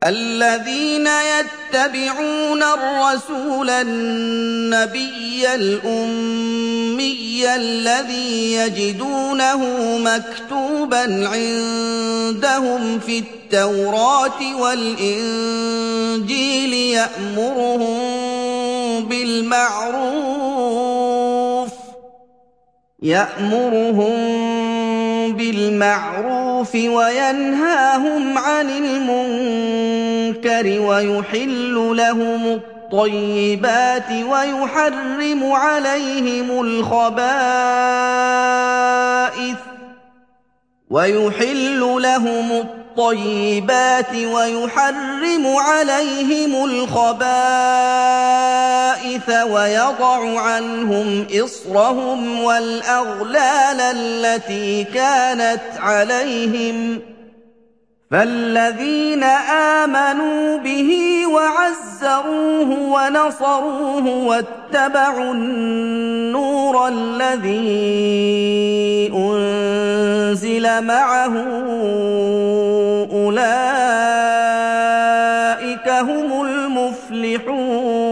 الذين يتبعون الرسول النبي الأمي الذي يجدونه مكتوبا عندهم في التوراة والإنجيل يأمرهم بالمعروف وينهاهم عن المنكر ويحل لهم الطيبات ويحرم عليهم الخبائث ويضع عنهم إصرهم والأغلال التي كانت عليهم فالذين آمنوا به وعزروه ونصروه واتبعوا النور الذي أنزل معه أولئك هم المفلحون